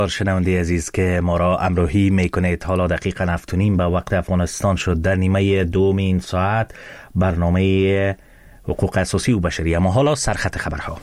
شنونده عزیز که ما را همراهی میکنید، حالا دقیقاً 7:30 به وقت افغانستان شد. در نیمه دوم این ساعت برنامه حقوق اساسی و بشری. اما حالا سرخط خبرها.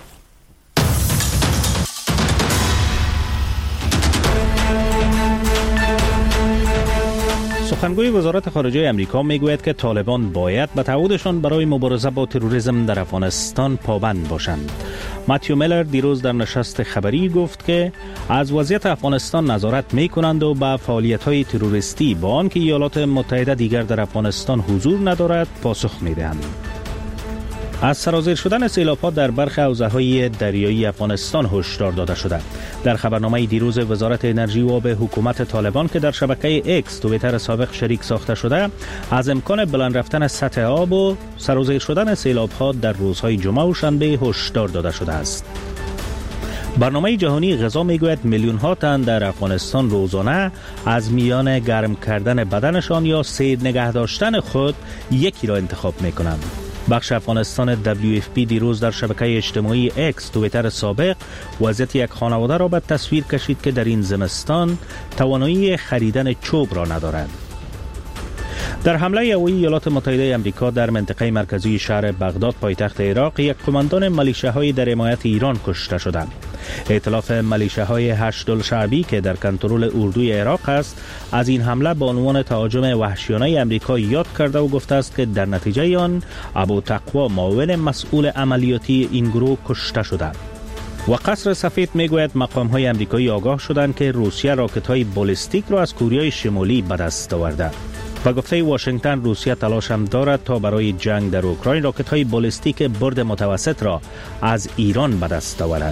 سخنگوی وزارت خارجه امریکا میگوید که طالبان باید به تعهدشان برای مبارزه با تروریسم در افغانستان پابند باشند. ماتیو میلر دیروز در نشست خبری گفت که از وضعیت افغانستان نظارت میکنند و به فعالیت‌های تروریستی با آنکه ایالات متحده دیگر در افغانستان حضور ندارد پاسخ میدهند. از سرازیر شدن سیلاب‌ها در برخی حوزه‌های دریایی افغانستان هشدار داده شده. در خبرنامه دیروز وزارت انرژی و آب حکومت طالبان که در شبکه اکس توییتر سابق شریک ساخته شده، از امکان بلند رفتن سطح آب و سرازیر شدن سیلاب‌ها در روزهای جمعه و شنبه هشدار داده شده است. برنامه جهانی غذا میگوید میلیون‌ها تن در افغانستان روزانه از میان گرم کردن بدنشان یا سیر نگه داشتن خود یکی را انتخاب میکنند. بخش افغانستان WFP دیروز در شبکه اجتماعی اکس توییتر سابق وضعیت یک خانواده را به تصویر کشید که در این زمستان توانایی خریدن چوب را ندارد. در حمله هوایی ایالات متحده آمریکا در منطقه مرکزی شهر بغداد پایتخت عراق، یک قماندان ملیشه‌های در حمایت ایران کشته شد. ائتلاف ملیشه‌های هشت‌الشعبی که در کنترل اردوی عراق است، از این حمله به عنوان تهاجم وحشیانه آمریکا یاد کرده و گفته است که در نتیجه آن ابو تقوا معاون مسئول عملیاتی این گروه کشته شده. و قصر سفید میگوید مقام‌های آمریکایی آگاه شدند که روسیه راکت‌های بالستیک را از کره شمالی به دست آورده. و گفته واشنگتن روسیه تلاش هم دارد تا برای جنگ در اوکراین راکت‌های بالستیک برد متوسط را از ایران به دست آورد.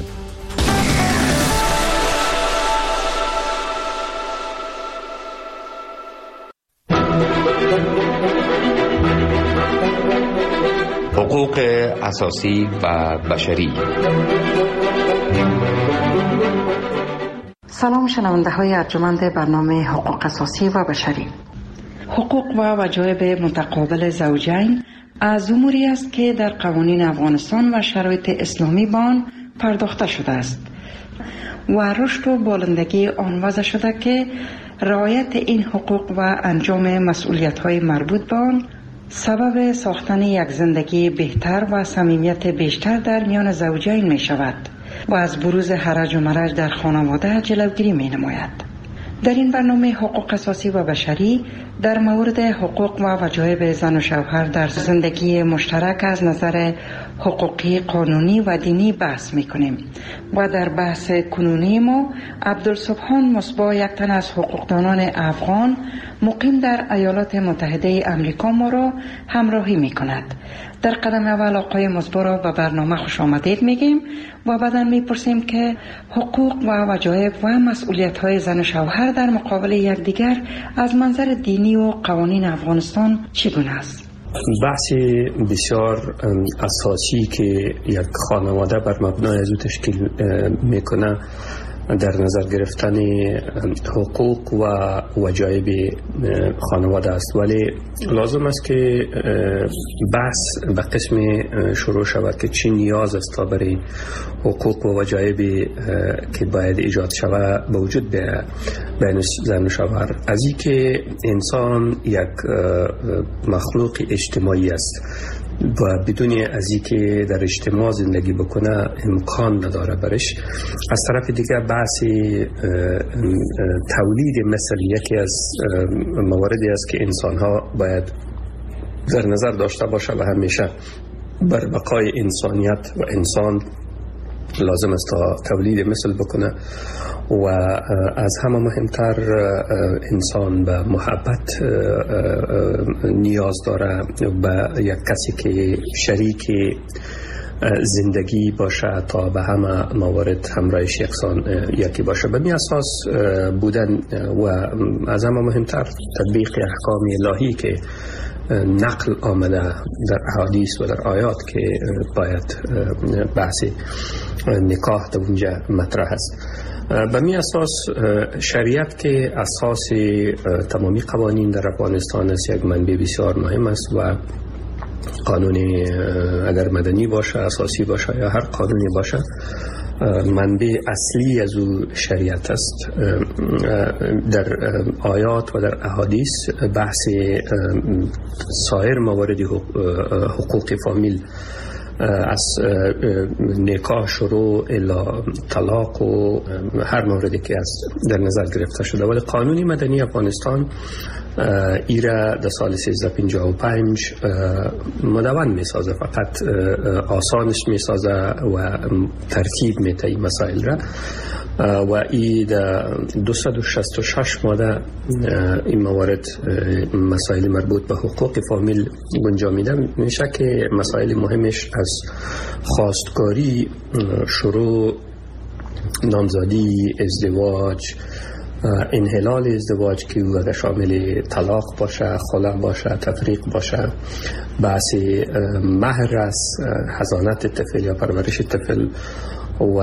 حقوق اساسی و بشری. سلام شنونده های ارجمند برنامه حقوق اساسی و بشری. حقوق و وجایب متقابل زوجین از اموری است که در قوانین افغانستان و شرایط اسلامی به آن پرداخته شده است و رشد و بالندگی آن وضع شده که رعایت این حقوق و انجام مسئولیت‌های مربوط به آن سبب ساختن یک زندگی بهتر و صمیمیت بیشتر در میان زوجین می شود و از بروز هرج و مرج در خانواده جلوگیری می نماید. در این برنامه حقوق اساسی و بشری در مورد حقوق و وجایب زن و شوهر در زندگی مشترک از نظر حقوقی، قانونی و دینی بحث می‌کنیم و در بحث کنونی ما عبدالسبحان مصباح، یک تن از حقوقدانان افغان مقیم در ایالات متحده آمریکا ما را همراهی می‌کند. در قدم اول آقای مصباح را به برنامه خوش آمدید میگیم و بعدا میپرسیم که حقوق و وجایب و مسئولیت‌های زن و شوهر در مقابل یکدیگر از منظر دینی و قوانین افغانستان چگونه است؟ بحث بسیار اساسی که یک خانواده بر مبنای از او تشکیل میکنه در نظر گرفتن حقوق و وجایب خانواده است، ولی لازم است که بحث به قسم شروع شود که چی نیاز است تا برای حقوق و وجایب که باید ایجاد شود به وجود بین زن و شوهر. از این که انسان یک مخلوق اجتماعی است و بدون از اینکه در اجتماع زندگی بکنه امکان نداره برش. از طرف دیگه بحث تولید مثل یکی از مواردی است که انسان ها باید در نظر داشته باشه و همیشه بر بقای انسانیت و انسان لازم است تا تولید مثل بکنه و از همه مهمتر انسان به محبت نیاز داره، به یک کسی که شریک زندگی باشه تا به همه موارد همراهش یکسان یکی باشه. به می اساس بودن و از همه مهمتر تطبیق احکام الهی که نقل آمده در احادیث و در آیات که باید بحث نکاح در اونجا مطرح است. به می اساس شریعت که اساس تمامی قوانین در افغانستان است یک منبع بسیار مهم است و قانون اگر مدنی باشه، اساسی باشه یا هر قانونی باشه منبع اصلی از او شریعت است. در آیات و در احادیث بحث سایر موارد حقوق فامیل از نکاح شروع الی طلاق و هر موردی که در نظر گرفته شده، ولی قانون مدنی افغانستان ایره در سال 1355 مدون می سازه، فقط آسانش می سازه و ترتیب می ته این مسائل را و ای در 266 ماده این موارد مسائل مربوط به حقوق فامیل گنجانیده میشه که مسائل مهمش از خواستگاری شروع، نامزدی، ازدواج، انحلال ازدواج که او شامل طلاق باشه، خلع باشه، تفریق باشه، بحث مهر است، حضانت طفل یا پرورش طفل و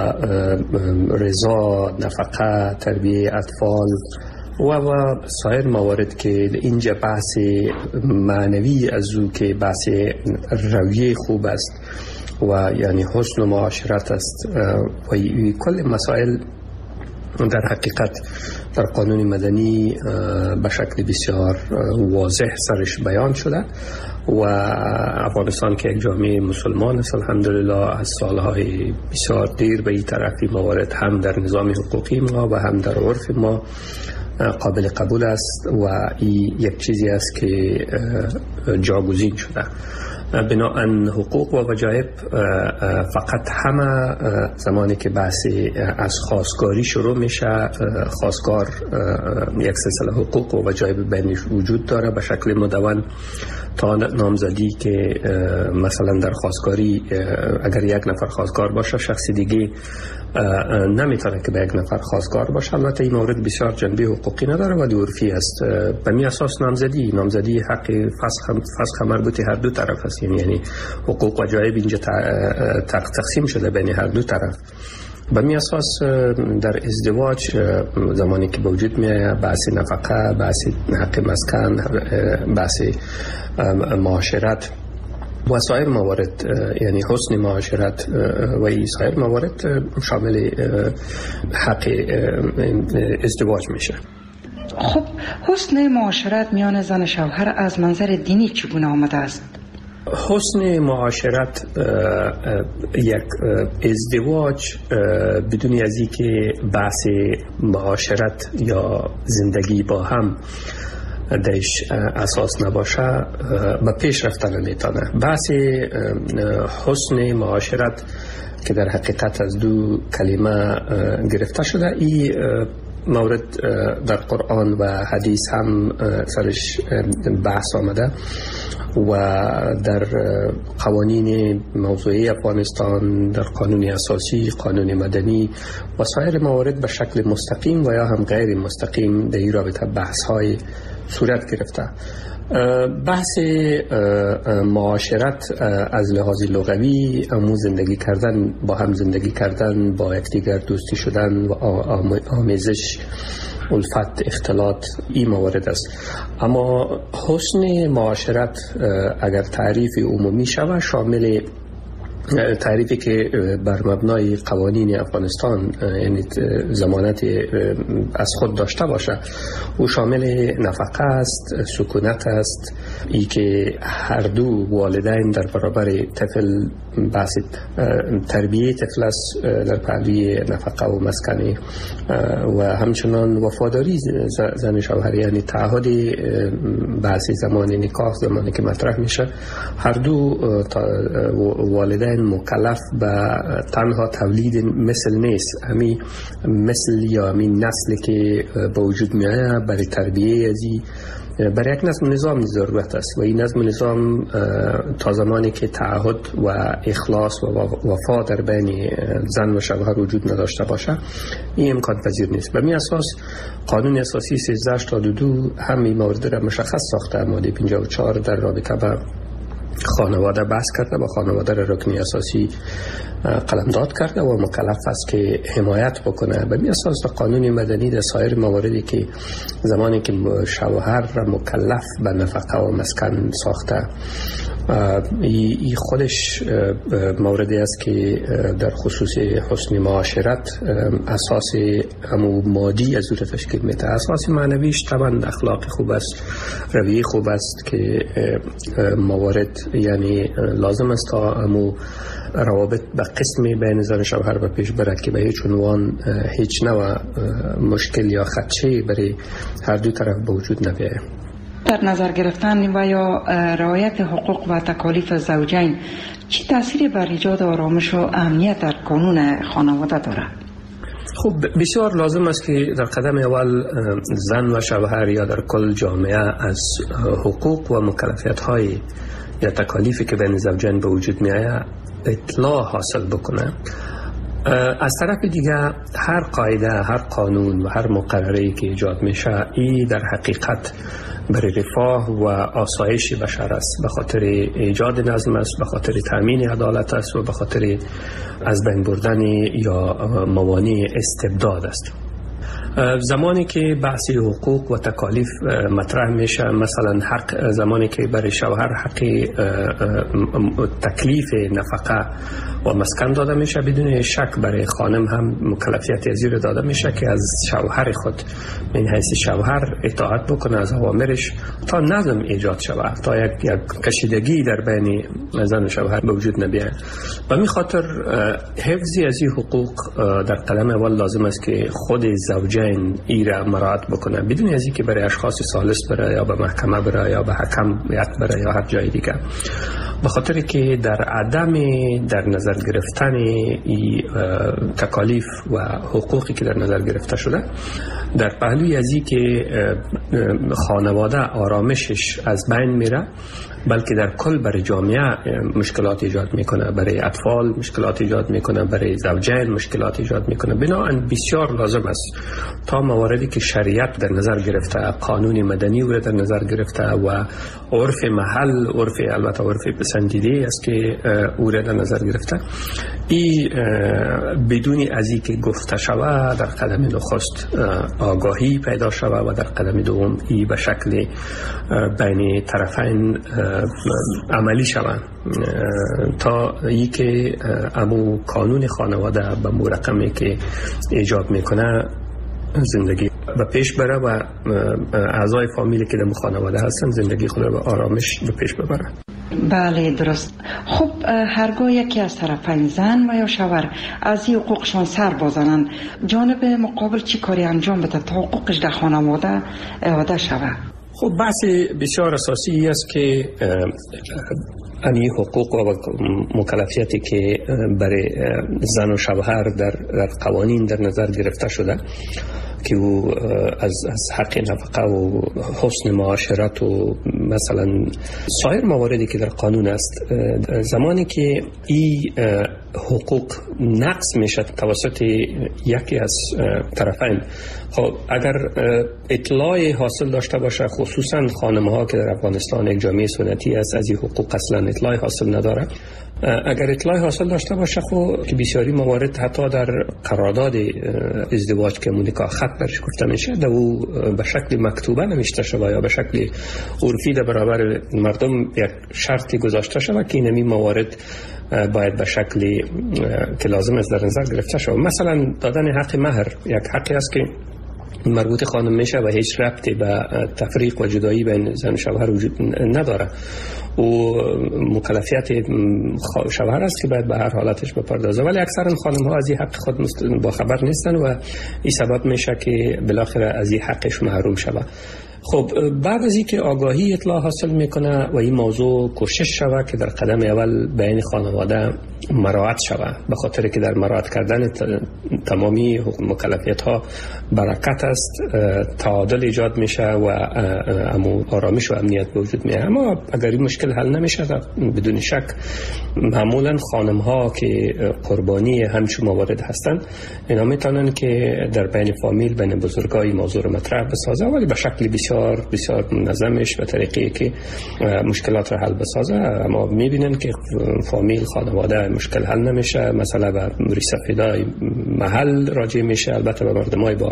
رضا، نفقه، تربیه اطفال و سایر موارد که اینجا بحث معنوی از او که بحث رویه خوب است و یعنی حسن و معاشرت است و کل مسائل در حقیقت در قانون مدنی به شکل بسیار واضح سرش بیان شده و افغانستان که یک جامعه مسلمان است الحمدلله از سالهای بسیار دیر به این طرفی موارد هم در نظام حقوقی ما و هم در عرف ما قابل قبول است و این یک چیزی است که جاگزین شده. بنابراین حقوق و وجایب فقط همه زمانی که بحث از خواستگاری شروع میشه، خواستگار یک سلسله حقوق و وجایب بینش وجود داره به شکل مدون تا نامزدی که مثلا در خواستگاری اگر یک نفر خواستگار باشه شخصی دیگه نمیتونه که به یک نفر خواستگار باشه. البته این مورد بسیار جنبه حقوقی نداره ولی عرفی است. به می اساس نامزدی حق فسخ مربوط هر دو طرف است، یعنی حقوق و وجایب اینجا تقسیم شده بین هر دو طرف. به می اساس در ازدواج زمانی که به وجود میاد بحث نفقه، بحث حق مسکن، بحث معاشرت و سایر موارد یعنی حسن معاشرت و این سایر موارد شامل حق ازدواج میشه. خب حسن معاشرت میان زن و شوهر از منظر دینی چگونه آمده است؟ حسن معاشرت یک ازدواج بدون از اینکه بحث معاشرت یا زندگی با هم درش اساس نباشه به پیش رفتن نمیتونه. بحث حسن معاشرت که در حقیقت از دو کلمه گرفته شده، این مورد در قرآن و حدیث هم سرش بحث آمده و در قوانین موضوعی افغانستان، در قانون اساسی، قانون مدنی و سایر موارد به شکل مستقیم و یا هم غیر مستقیم در این رابطه بحث های صورت گرفته. بحث معاشرت از لحاظ لغوی امو زندگی کردن، با هم زندگی کردن، با یکدیگر دوستی شدن و آمیزش، الفت، اختلاط، این موارد است. اما حسن معاشرت اگر تعریف عمومی شود شامل تعریفی که بر مبنای قوانین افغانستان یعنی ضمانت از خود داشته باشه او شامل نفقه است، سکونت است، ای که هر دو والدین در برابر طفل بحث تربیه طفل است در پهلوی نفقه و مسکنی و همچنان وفاداری زن شوهر یعنی تعهد بحث زمان نکاح زمانی که مطرح میشه هر دو والدین مکلف به تنها تولید مثل نیست، همین مثل یا همین نسلی که با وجود میایه برای تربیه ازی برای یک نظم نظام ضرورت است و این نظم نظام تا زمانی که تعهد و اخلاص و وفا در بین زن و شوهر وجود نداشته باشه این امکان پذیر نیست. به می اساس قانون اساسی 1382 همین مورد را مشخص ساخته. ماده 54 در رابطه با خانواده بحث کرده و خانواده را رکن اساسی قلمداد کرده و مکلف است که حمایت بکنه. به اساس قانون مدنی در سایر مواردی که زمانی که شوهر را مکلف به نفقه و مسکن ساخته این خودش موردی است که در خصوص حسن معاشرت اساس همو مادی از او تشکیل میده. اساس معنویش طبعا اخلاق خوب است، رویه خوب است که موارد یعنی لازم است تا همو روابط به قسمی بین زن و شوهر به پیش برد که به هیچ عنوان هیچ نوع مشکل یا خدشه برای هر دو طرف به وجود نبیاید. در نظر گرفتن و یا رعایت حقوق و تکالیف زوجین چه تأثیری بر ایجاد آرامش و امنیت در قانون خانواده دارد؟ خب بسیار لازم است که در قدم اول زن و شوهر یا در کل جامعه از حقوق و مکلفیت های یا تکالیفی که بین زوجین به وجود می آید اطلاع حاصل بکنه. از طرف دیگه هر قاعده، هر قانون و هر مقرری که ایجاد میشه این در حقیقت برای رفاه و آسایش بشر است، به خاطر ایجاد نظم است، به خاطر تامین عدالت است و به خاطر از بین بردن یا موانع استبداد است. زمانی که بحث حقوق و تکالیف مطرح میشه، مثلا حق زمانی که برای شوهر حق تکلیف نفقه و مسکن داده میشه، بدون شک برای خانم هم مکلفیت ازیر داده میشه که از شوهر خود من حیث شوهر اطاعت بکنه از اوامرش تا نظم ایجاد شود، تا یک کشیدگی در بین زن و شوهر به وجود نبیاید. و می خاطر حفظی از این حقوق در قدم اول لازم است که خود زوجین ایره مراعات بکنه، بدون از اینکه برای اشخاص ثالث بره یا به محکمه بره یا به حکم بره یا هر جای دیگه، به خاطر که در عدم در نظر گرفتن تکالیف و حقوقی که در نظر گرفته شده، در پهلوی از این که خانواده آرامشش از بین میره، بلکه در کل برای جامعه مشکلات ایجاد میکنه، برای اطفال مشکلات ایجاد میکنه، برای زوجین مشکلات ایجاد میکنه. بنابراین بسیار لازم است تا مواردی که شریعت در نظر گرفته، قانون مدنی رو در نظر گرفته و عرف محل، البته عرف پسندیده است که او را در نظر گرفته، این بدون از این که گفته شود در قدم نخست آگاهی پیدا شود و در قدم دوم این به شکل بین طرفین عملی شود تا ای که امو قانون خانواده به مرقمی که ایجاد میکنه زندگی به پیش بره و اعضای فامیلی که در خانواده هستن زندگی خود رو به آرامش به پیش ببره. بله درست. خب هرگاه یکی از طرفین زن و یا شوهر از این حقوقشان سر بازنند، جانب مقابل چی کاری انجام بده تا حقوقش در خانواده اعاده شود؟ خب بحث بسیار اساسی است که این حقوق و مکلفیتی که برای زن و شوهر در قوانین در نظر گرفته شده که او از حق نفقه و حسن معاشرت و مثلا سایر مواردی که در قانون است، زمانی که این حقوق نقض میشه توسط یکی از طرفین، خب اگر اطلاع حاصل داشته باشه، خصوصا خانم‌ها که در افغانستان یک جامعه سنتی است از این حقوق اصلا اطلاع حاصل نداره، اگر اطلاع حاصل داشته باشه خب که بسیاری موارد حتی در قرارداد ازدواج که نکاح خط برش گفته میشه در او به شکل مکتوبه نوشته شده یا به شکل عرفی در برابر مردم یک شرطی گذاشته شده که این موارد باید به شکلی که لازم است در نظر گرفته شود. مثلا دادن حق مهر یک حقی است که مربوط خانم میشه و هیچ ربطی به تفریق و جدایی بین زن و شوهر وجود نداره و مکلفیت شوهر است که باید به هر حالتش بپردازه، ولی اکثرا خانم ها از این حق خود با خبر نیستن و این سبب میشه که بالاخره از این حقش محروم شود. خب بعد از اینکه آگاهی اطلاع حاصل میکنه و این موضوع کوشش شود که در قدم اول بین خانواده مراعات شود، به خاطر که در مراعات کردن تمامی مکلفیت ها برکت است، تعادل ایجاد میشه و آرامش و امنیت به وجود میاد. اما اگر این مشکل حل نمیشه بدون شک معمولا خانم ها که قربانی همچون موارد هستند اینا میتونن که در بین فامیل بین بزرگای موضوع رو مطرح بسازه، ولی به شکل بسیار منظمش به طریقی که مشکلات رو حل بسازه. اما میبینن که فامیل خانواده مشکل حل نمیشه، مثلا به موری سفیدای محل راجع میشه، البته به مردمای با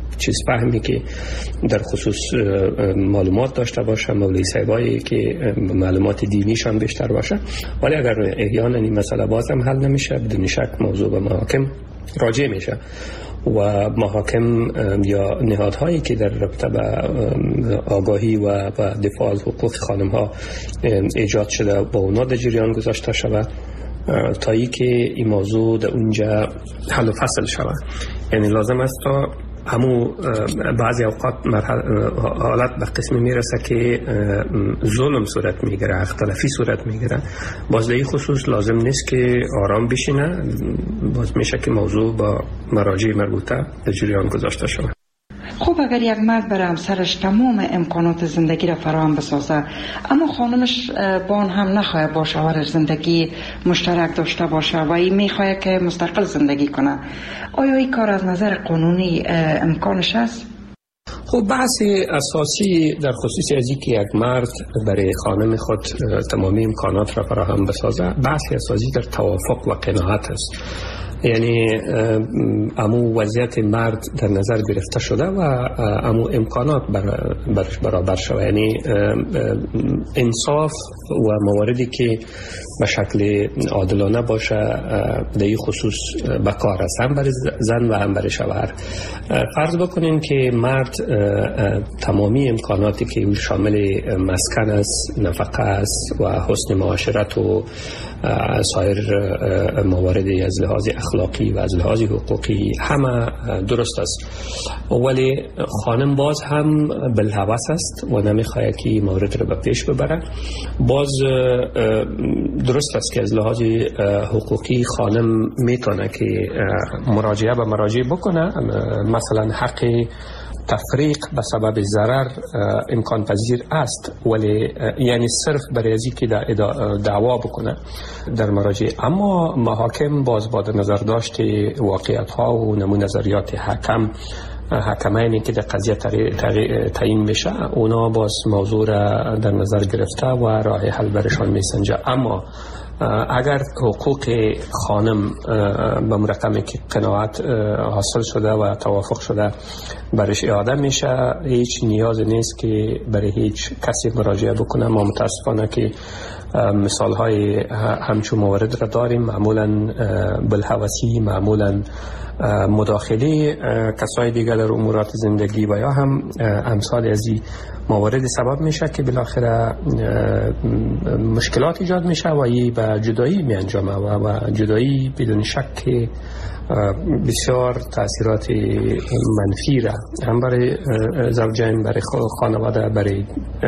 چیز فهمی که در خصوص معلومات داشته باشه، مولوی صاحبایی که معلومات دینیشان بیشتر باشه. ولی اگر احیانا این مسئله باز هم حل نمیشه، بدون شک موضوع به محاکم راجع میشه و محاکم یا نهادهایی که در رابطه به آگاهی و دفاع از حقوق خانم ها ایجاد شده با اونا در جریان گذاشته شود تا ای که این موضوع در اونجا حل و فصل شود. یعنی لازم است تا همو بعضی اوقات حالت به قسمی میرسه که ظلم صورت میگیره، اختلافی صورت میگیره. باز در این خصوص لازم نیست که آرام بشینه، باز میشه که موضوع با مراجع مربوطه در جریان گذاشته شود. خب اگر یک مرد برای همسرش تمام امکانات زندگی را فراهم بسازه اما خانمش با آن هم نخواهد با شوهرش زندگی مشترک داشته باشه و این میخواهد که مستقل زندگی کنه، آیا این کار از نظر قانونی امکانش است؟ خب بحث اساسی در خصوص از اینکه یک مرد برای خانم خود تمامی امکانات را فراهم بسازه، بحث اساسی در توافق و قناعت است. یعنی امو وضعیت مرد در نظر گرفته شده و امو امکانات برش برابر شده. یعنی انصاف و مواردی که به شکل عادلانه باشه در این خصوص به کار است، هم برای زن و هم برای شوهر. فرض بکنیم که مرد تمامی امکاناتی که شامل مسکن است، نفقه است و حسن معاشرت و سایر مواردی از لحاظ اخلاقی و از لحاظ حقوقی همه درست است، ولی خانم باز هم بالهوس است و نمیخواهد که مورد رو به پیش ببره. باز درست است که از لحاظ حقوقی خانم میتونه که مراجعه به مراجع بکنه، مثلا حق تفریق به سبب ضرر امکان پذیر است، ولی یعنی صرف برای ازی که دعوا بکنه در مراجع. اما محاکم باز با نظر داشت واقعیت ها و نمو نظریات حکمینی که در قضیه تعیین میشه، اونا باز موضوع را در نظر گرفته و راه حل برشان میسنجه. اما اگر حقوق خانم به مرقمی که قناعت حاصل شده و توافق شده برش اعاده میشه، هیچ نیاز نیست که برای هیچ کسی مراجعه بکنه. ما متاسفانه که مثال های همچون موارد را داریم، معمولا بالهوسی، معمولا مداخله کسای دیگر در امورات زندگی و یا هم امثال از این موارد سبب میشه که بالاخره مشکلات ایجاد میشه و این به جدایی می انجامه و جدایی بدون شک بسیار تاثیرات منفی را هم برای زوجین، برای خانواده، برای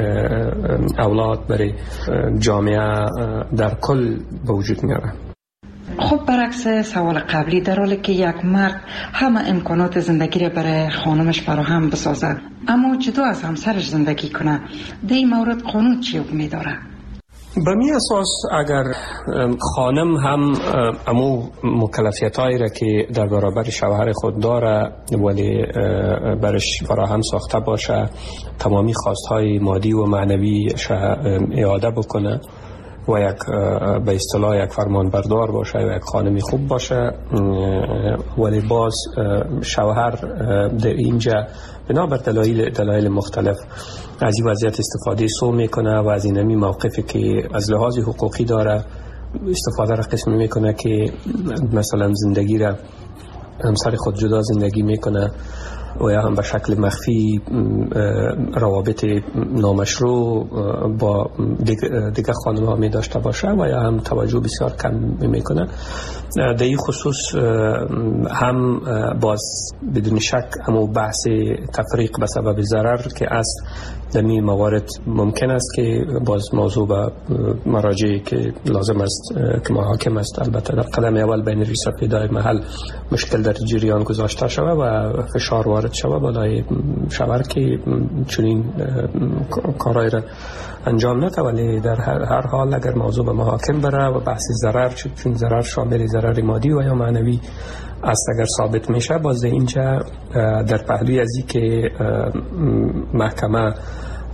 اولاد، برای جامعه در کل به وجود میاره. خب برعکس سوال قبلی، در حالی که یک مرد همه امکانات زندگی را برای خانمش فراهم بسازد اما جدا از همسرش زندگی کنه، در این مورد قانون چی حکم داره؟ به می اساس اگر خانم هم امو مکلفیت هایی را که در برابر شوهر خود داره ولی برش فراهم ساخته باشه، تمامی خواست های مادی و معنوی اعاده بکنه و یک به اصطلاح یک فرمان بردار باشه و یک خانمی خوب باشه، ولی باز شوهر در اینجا بنابر دلایل مختلف از این وضعیت استفاده سو میکنه و از اینمی موقفی که از لحاظ حقوقی داره استفاده را قسمی میکنه که مثلا زندگی را همسر خود جدا زندگی میکنه و یا هم به شکل مخفی روابط نامشروع با دیگه خانم ها می داشته باشه و یا هم توجه بسیار کم میکنه. در این خصوص هم باز بدون شک همو بحث تفریق به سبب ضرر که است در این موارد ممکن است که باز موضوع به مراجعی که لازم است که محاکم است البته در قدم اول بین ریس پیدای محل مشکل در جریان گذاشته شود و فشار وارد شود بالای شوهر که چنین کارهای را انجام نده، ولی در هر حال اگر موضوع به محاکم بره و بحث ضرر، چون ضرر شامل ضرر مادی و یا معنوی است، اگر ثابت میشه باز اینجا در پهلوی از این که محکمه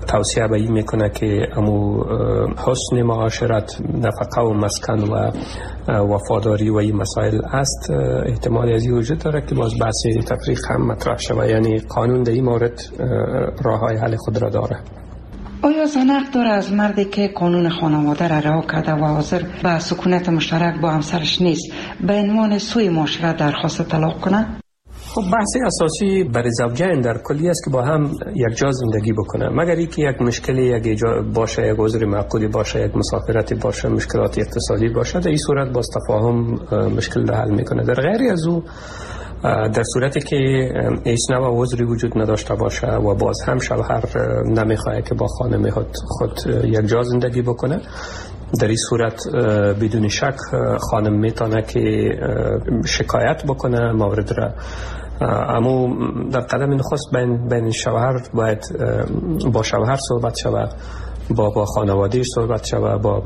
توصیه به این میکنه که امو حسن معاشرت، نفقه و مسکن و وفاداری و این مسائل است، احتمال از این وجود داره که باز بحث تفریق هم مطرح شود. یعنی قانون در این مورد راه های حل خود را داره. آیا زن حق داره از مردی که قانون خانواده را رعایت کرده و حاضر به سکونت مشترک با همسرش نیست به عنوان سوء معاشرت درخواست طلاق کنه؟ خب بحث اساسی برای زوجین در کلی است که با هم یک جا زندگی بکنه، مگر اینکه یک مشکلی یک باشه، یک عذر معقولی باشه، یک مسافرتی باشه، مشکلات اقتصادی باشه، در این صورت باز تفاهم مشکل را حل میکنه. در غیر از او، در صورتی که هیچ نوع عذری وجود نداشته باشه و باز هم شوهر نمیخواد که با خانم خود یک جا زندگی بکنه، در این صورت بدون شک خانم میتونه که شکایت بکنه مورد را. اما در قدم نخست بین شوهر باید با شوهر صحبت شود، با خانوادهش صحبت شود، با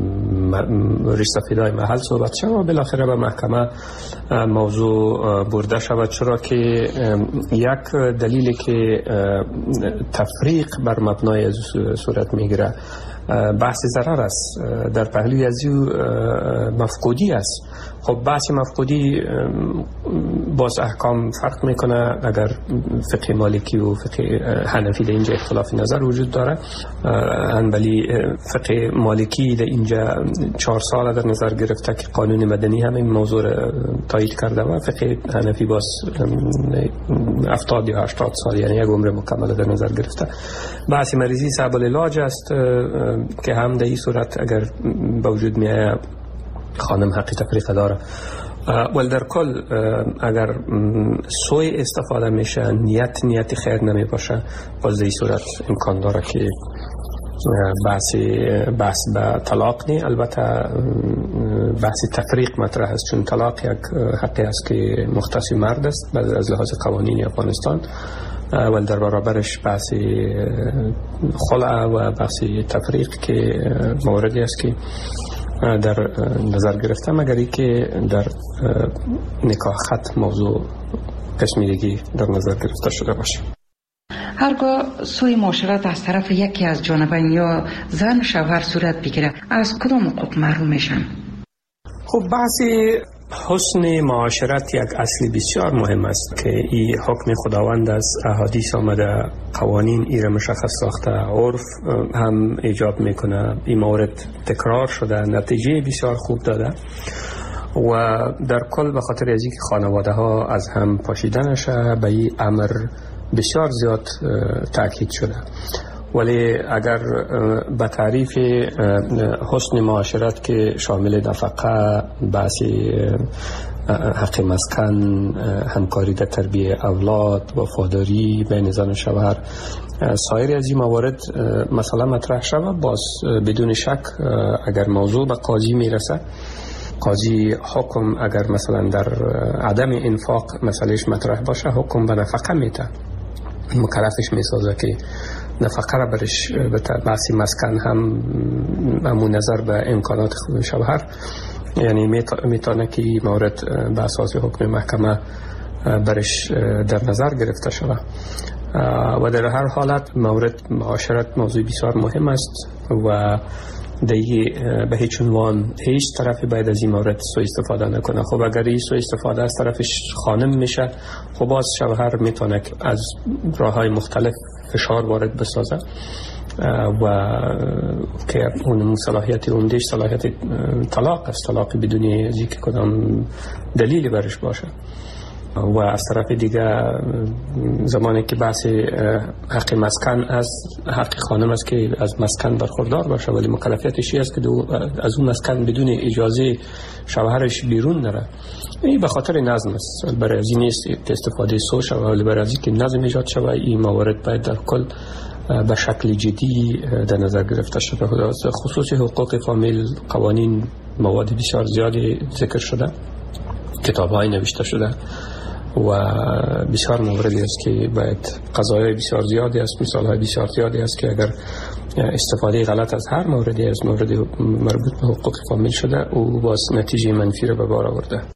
ریش سفیدای محل صحبت شود و بالاخره به محکمه موضوع برده شود، چرا که یک دلیلی که تفریق بر مبنای صورت میگیره بحث ضرر است، در پهلوی از او مفقودی است. خب بحث مفقودی باز احکام فرق میکنه. اگر فقه مالکی و فقه حنفی در اینجا اختلاف نظر وجود داره، ولی فقه مالکی در اینجا 4 سال در نظر گرفته که قانون مدنی هم این موضوع تایید کرده و فقه حنفی باز 70 یا 80 سال، یعنی یک عمر مکمل در نظر گرفته. بحث مریضی صعب العلاج است که هم در این صورت اگر با وجود میاد خانم حق تفریق داره. ولی در کل اگر سوء استفاده میشه، نیت خیر نمی باشه، باز در این صورت امکان داره که بحث به طلاق نی. البته بحث تفریق مطرح است، چون طلاق یک حقی است که مختص مرد است از لحاظ قوانین افغانستان، ولی در برابرش بحث خلع و بحث تفریق که موردی است که در نظر گرفته، مگر که در نکاح خط موضوع قسمی دیگه در نظر گرفته شده باشه. هرگاه سوء معاشرت از طرف یکی از جانبین یا زن شوهر صورت بگیره، از کدام حقوق محروم میشن؟ خب بحث حسن معاشرت یک اصل بسیار مهم است که این حکم خداوند است، احادیث آمده، قوانین ای را مشخص ساخته، عرف هم ایجاب میکنه، این مورد تکرار شده، نتیجه بسیار خوب داده و در کل به خاطر از اینکه خانواده ها از هم پاشیده نشه به این امر بسیار زیاد تاکید شده. ولی اگر به تعریف حسن معاشرت که شامل نفقه، بحث حق مسکن، همکاری در تربیت اولاد، وفاداری بین زن و شوهر، سایر از این موارد مثلا مطرح شود، باز بدون شک اگر موضوع به قاضی میرسه، قاضی حکم اگر مثلا در عدم انفاق مسئلهش مطرح باشه، حکم به نفقه میده، مکلفش میسازه که نفقه را برش بحث مسکن هم همون نظر به امکانات شوهر، یعنی میتونه که مورد به اساس حکم محکمه برش در نظر گرفته شود. و در هر حالت مورد معاشرت موضوع بسیار مهم است و دیگه به هیچ عنوان هیچ طرفی باید از این مورد سوء استفاده نکنه. خب اگر این سوء استفاده از طرفش خانم میشه، خب باز شوهر میتونه از راههای مختلف فشار وارد بسازه و که اون صلاحیت اوندش صلاحیت طلاق است، طلاق بدون از اینکه کدام دلیلی برش باشه. و از طرف دیگه زمانی که بحث حق مسکن از حق خانم است که از مسکن برخوردار باشه، ولی مکلفیتش است که از اون مسکن بدون اجازه شوهرش بیرون نره. این به خاطر نظم است، برای از این نیست که استفاده سو شود، ولی برای از این که نظم ایجاد شود. این موارد باید در کل به شکل جدی در نظر گرفته شده. خصوص حقوق فامیل قوانین مواد بسیار زیادی ذکر شده، کتاب‌های نوشته شده و بسیار موردی است که باید قضایای بسیار زیادی است، مثال‌های بسیار زیادی است که اگر استفاده غلط از هر موردی از مورد مربوط به حقوق فامیل شده او باز نتیجه منفی را به بار آورده.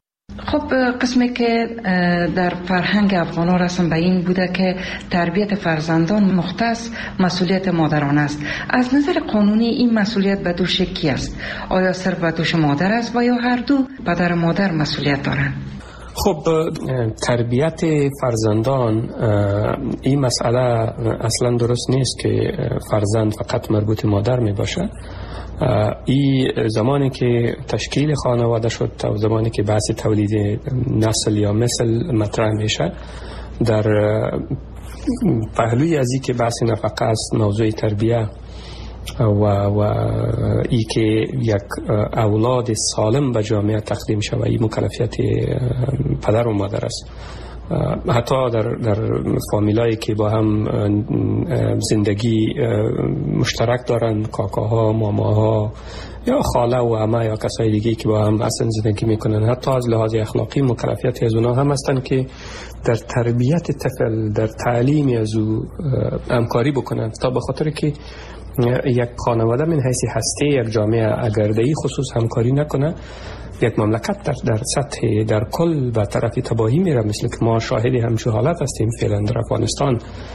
خب قسمی که در فرهنگ افغان‌ها رسم به این بوده که تربیت فرزندان مختص مسئولیت مادران است. از نظر قانونی این مسئولیت به دوش کی است؟ آیا صرف به دوش مادر است و یا هر دو پدر و مادر مسئولیت دارند؟ خب تربیت فرزندان این مسئله اصلا درست نیست که فرزند فقط مربوط مادر می باشه. این زمانی که تشکیل خانواده شد تا زمانی که بحث تولید نسل یا مثل مطرح میشه، در پهلوی از این که بحث نفقه است، موضوع تربیه و ای که یک اولاد سالم به جامعه تقدیم شود، این مکلفیت پدر و مادر است. حتی در فامیلایی که با هم زندگی مشترک دارن، کاکاها، ماماها یا خاله و عمه یا کسای دیگه که با هم اصلا زندگی میکنن، حتی از لحاظ اخلاقی مکلفیت از اونا هم هستن که در تربیت طفل، در تعلیم از او همکاری بکنن، تا به خاطر که یک خانواده من حیث هسته یک جامعه اگر در این خصوص همکاری نکنه، یک مملکت در سطح در کل به طرف تباهی میره، مثل که ما شاهد همچون حالت هستیم فعلا در افغانستان.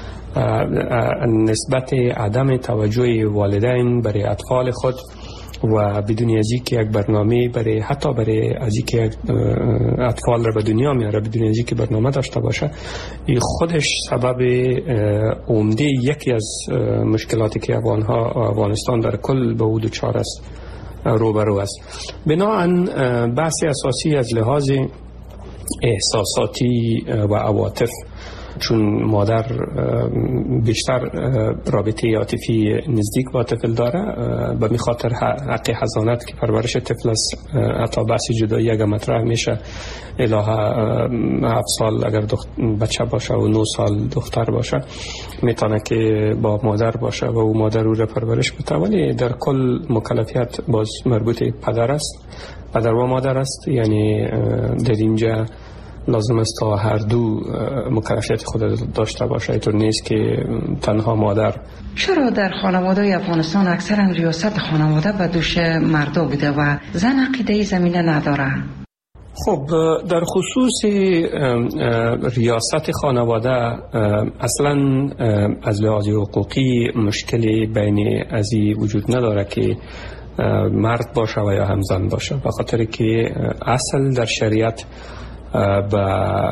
نسبت عدم توجه والدین برای اطفال خود و بدون از اینکه یک برنامه برای حتی برای از اینکه اطفال را به دنیا میاره بدون از اینکه برنامه داشته باشه، این خودش سبب عمده یکی از مشکلاتی که افغانستان در کل به او دچار است روبرو است. بنابراین بحث اساسی از لحاظ احساساتی و عواطف، چون مادر بیشتر رابطه عاطفی نزدیک با طفل داره، به می خاطر حق حضانت که پرورش طفل است، حتی بحث جدایی اگر مطرح میشه الهه 7 سال اگر بچه باشه و 9 سال دختر باشه میتونه که با مادر باشه و او مادر او را پرورش بده، ولی در کل مکلفیت باز مربوط پدر است، پدر و مادر است. یعنی در اینجا لازم است تا هر دو مکلفیت خود داشته باشه، اینطور نیست که تنها مادر. چرا در خانواده افغانستان اکثرا ریاست خانواده به دوش مردا بوده و زن عقیده زمینه نداره؟ خب در خصوص ریاست خانواده اصلا از لحاظ حقوقی مشکلی بین ازی وجود نداره که مرد باشه و یا هم زن باشه، به خاطر که اصل در شریعت به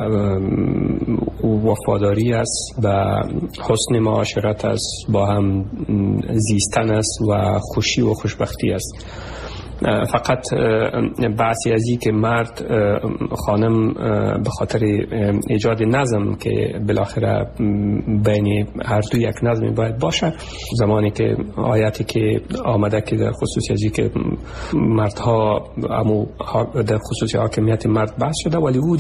وفاداری است، به حسن معاشرت است، با هم زیستن است و خوشی و خوشبختی است. فقط بحثی از این که مرد خانم به خاطر ایجاد نظم که بالاخره بین هر دو یک نظمی باید باشه، زمانی که آیاتی که آمده که در خصوص از این که مردها در خصوص حاکمیت مرد بحث شده، ولی او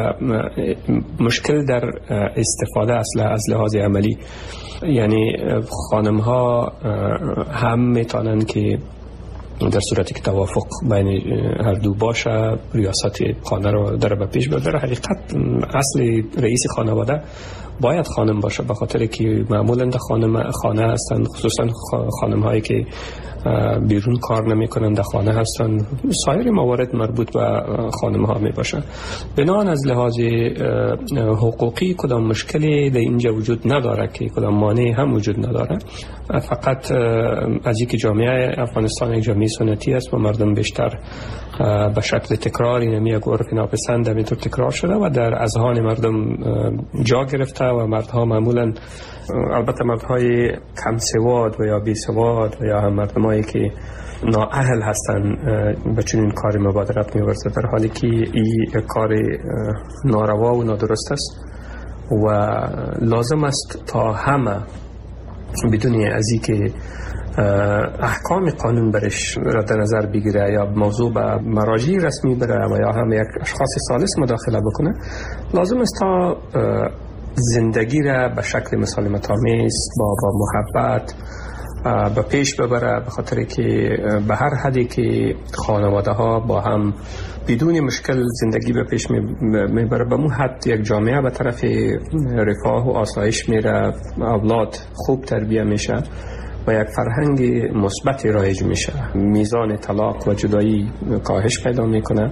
مشکل در استفاده از لحاظ عملی. یعنی خانم ها هم میتونن که در صورتی که توافق بین هر دو باشه ریاست خانه رو در به پیش ببره. حقیقت اصل رئیس خانواده باید خانم باشه، به خاطر که معمولا در خانه هستند، خصوصا خانم هایی که بیرون کار نمی کنند در خانه هستند. سایر موارد مربوط به خانم ها می باشه. بنابراین از لحاظ حقوقی کدام مشکلی در اینجا وجود نداره، که کدام مانع هم وجود نداره. فقط از اینکه جامعه افغانستان یک جامعه سنتی است و مردم بیشتر به شکل تکراری نمی یک عرف ناپسند همینطور تکرار شده و در اذهان مردم جا گرفته و مردها معمولا، البته مردهای کم سواد و یا بی سواد و یا هم مردمایی که نااهل هستن به چنین کاری مبادرت می‌ورزه، در حالی که این کار ناروا و نادرست است و لازم است تا همه بدون از این که احکام قانون برش را در نظر بگیره یا موضوع به مراجع رسمی بره و یا هم یک اشخاص ثالث مداخله بکنه، لازم است تا زندگی را به شکل مسالمت آمیز با محبت به پیش ببره، به خاطر که به هر حدی که خانواده ها با هم بدون مشکل زندگی به پیش میبره، به اون حد یک جامعه به طرف رفاه و آسایش میره، اولاد خوب تربیه میشه و یک فرهنگ مثبت رایج میشه، میزان طلاق و جدایی کاهش پیدا میکنه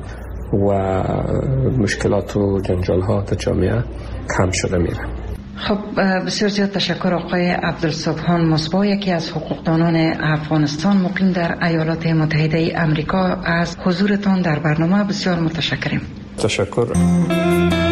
و مشکلات و جنجال ها در جامعه کم شده میره. خب بسیار زیاد تشکر آقای عبدالصبحان مصباح، یکی از حقوقدانان افغانستان مقیم در ایالات متحده آمریکا. از حضورتان در برنامه بسیار متشکریم. تشکر.